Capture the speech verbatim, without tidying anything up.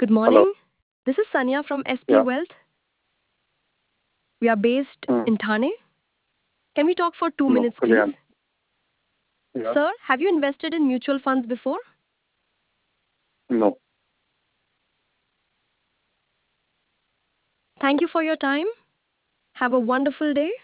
Good Hello. morning. This is Sanya from S P Yeah. Wealth. We are based Mm. in Thane. Can we talk for two No, minutes, Kalyan. please? Yeah. Sir, have you invested in mutual funds before? No. Thank you for your time. Have a wonderful day.